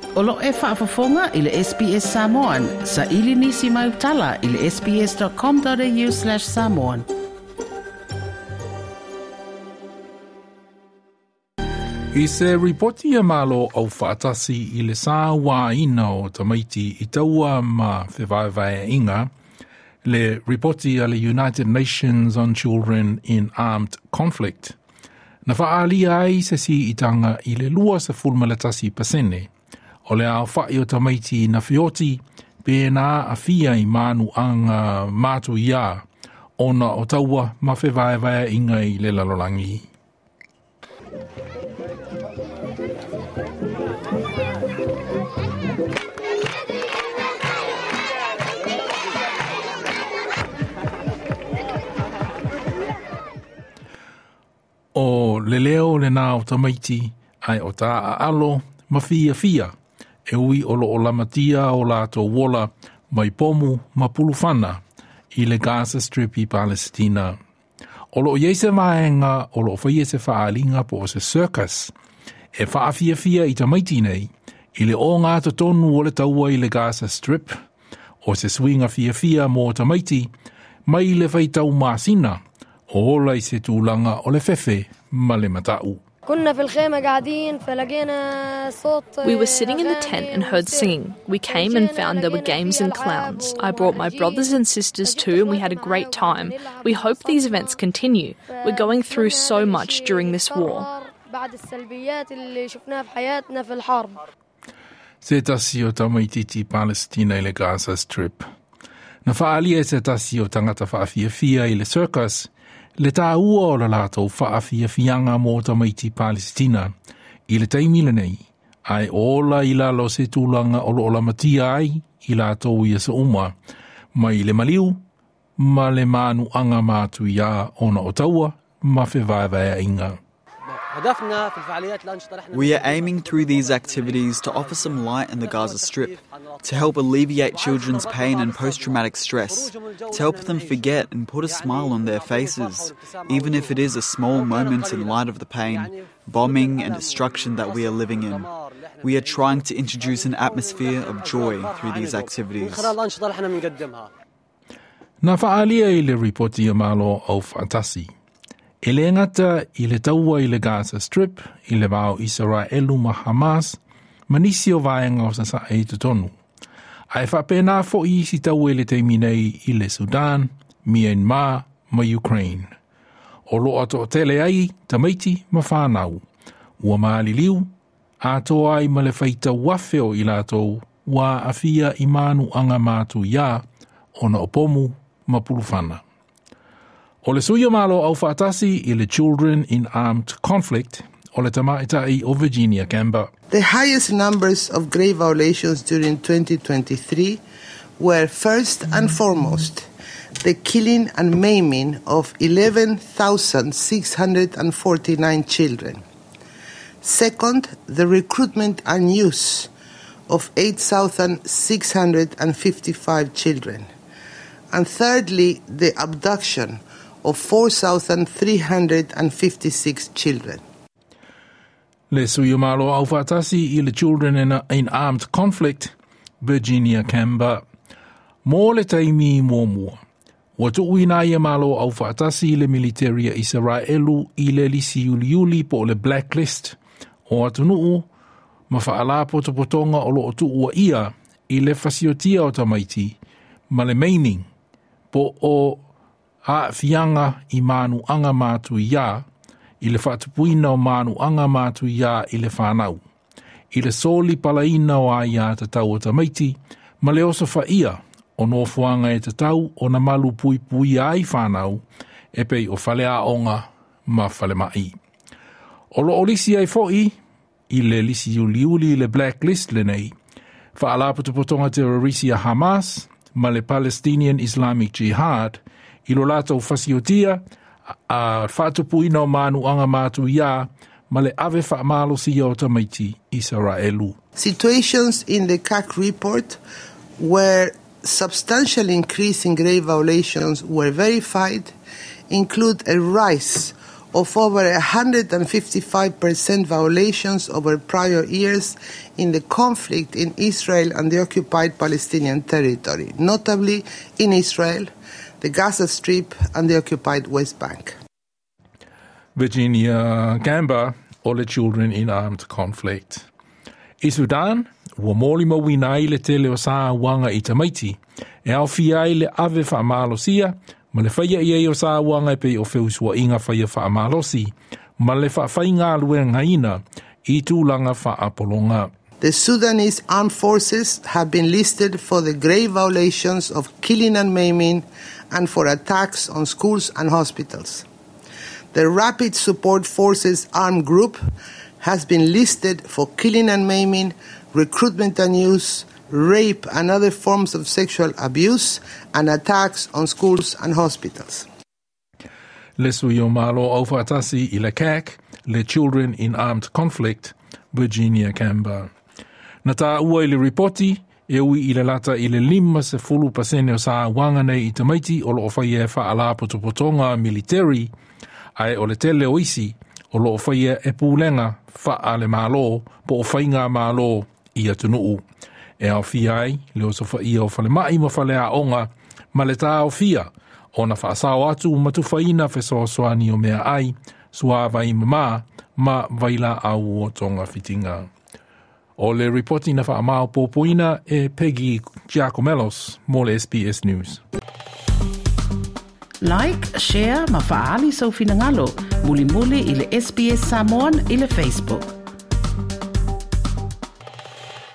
Olo e whaafafonga i le SBS Samoan. Sa ili nisi mai utala i le sbs.com.au/Samoan. I se ripoti e malo au whaatasi i le sā wā ina o tamaiti i taua ma whewaiwai inga, le ripoti a le United Nations on Children in Armed Conflict. Na whaalia ai se si itanga i le lua sa fulmalatasi pasene, o le au whai o tamaiti na whioti, pēnā a whia i manu anga mātu ia, ona o taua ma whewaiwai inga i le lalolangi. O le leo le nā o tamaiti ai o tā a alo ma fia e ui o lo o lamatia o lātou wola mai pomu ma pulufana i le Gaza Strip i Palestina. O lo o yeise maenga o lo o whaia se whaalinga po o se circus e whaafia i tamaiti nei i le o ngā tonu o le taua i le Gaza Strip o se swinga fia mō tamaiti mai le whaitau māsina o ola i se tūlanga o le fefe ma le matau. We were sitting in the tent and heard singing. We came and found there were games and clowns. I brought my brothers and sisters too and we had a great time. We hope these events continue. We're going through so much during this war. Se tasi o tamaititi Palestina i le Gaza Strip. Na whaalia se tasi o tangata whaafia i le circus, le tā ua o la lātou whaafia mō tamaiti Palestina i le taimile nei, ai ola i lalo se tūlanga o lo matia ai i lātou i asa uma, mai le maliu, ma le manu anga mātu ia ona o taua, ma whewaiwai inga. We are aiming through these activities to offer some light in the Gaza Strip, to help alleviate children's pain and post-traumatic stress, to help them forget and put a smile on their faces, even if it is a small moment in light of the pain, bombing and destruction that we are living in. We are trying to introduce an atmosphere of joy through these activities. Na whaalia i le ripoti a malo au whaatasi. E le ngata i le taua i le Gaza Strip, i le wao Israelu ma Hamas, manisi o vaenga o sa e tutonu. Ai whapena fo i si taua i le teiminei i le Sudan, Myanmar, ma Ukraine. O lo ato o tele ai, tamaiti ma whanau. Ua maali liu, ato ai ma le whaita wafeo i lato, wa afia i manu anga mātu ia, ona o pomu ma pulufana. O le suia malo au whaatasi i le Children in Armed Conflict o le tamaitai o Virginia Kemba. The highest numbers of grave violations during 2023 were first and foremost the killing and maiming of 11,649 children. Second, the recruitment and use of 8,655 children. And thirdly, the abduction of 4,356 children. Le suia malo au whaatasi i le Children in Armed Conflict, Virginia Kemba. Mō le taimi mua. Wa tuuina ia malo au whaatasi le militaria Israelu i le lisi yuli po le blacklist o atunuu ma whaala potopotonga o lo tua ia i le fasiotia o tamaiti ma le maiming po o a fianga i manu anga mātu ia, i le whatupuina o manu anga mātu ia i le whanau. I le soli palaina o aia te tau o tamaiti, ma le osa whaia o nofuanga e te tau o na malu pui ai whanau, e pei o whalea onga ma whale mai. O lo olisi ai foi, i le lisi uliuli le blacklist le nei, whaalaputupotonga terrorisi a Hamas, ma le Palestinian Islamic Jihad, i lo lātou whasiotia, a whatupuina o manu anga mātu ia, ma le ave whaamalo si o tamaiti Israelu. Situations in the CAC report where substantial increase in grave violations were verified include a rise of over 155% violations over prior years in the conflict in Israel and the occupied Palestinian territory, notably in Israel, the Gaza Strip and the occupied West Bank. Virginia Gamba, o le children in armed conflict. I Sudan, ua moli mawina ai le tele o sa wanga I Tamaiti, e au fia ai le ave wha amalosia, ma le whaia i o sa wanga pe o whiusua inga whaia wha amalosi, ma le wha whainga alue ngaina, I tūlanga wha apolonga. The Sudanese armed forces have been listed for the grave violations of killing and maiming and for attacks on schools and hospitals. The Rapid Support Forces Armed Group has been listed for killing and maiming, recruitment and use, rape and other forms of sexual abuse, and attacks on schools and hospitals. Le sui o malo au whaatasi I le CAC, le Children in Armed Conflict, Virginia Gamba. Na tā ua I le ripoti, e ui I le lata I le 5% o sa wanga nei I Tamaiti o lo whaia whaala potopotonga military, ai o le tele o isi, o lo whaia e pūlenga wha le malo, po o whainga malo I atunuu. E au fia ai, le o sofa ia o whale mai ma whale a onga, ma le tā o fia, o na whaasao atu matu whaina whesoa soani o mea ai, sua vai mama, ma vaila au o tonga fitinga. O le reporti na whaamao pōpoina e Peggy Giacomelos, mo le SBS News. Like, share, ma faali sau finangalo, muli muli I le SBS Samoan I le Facebook.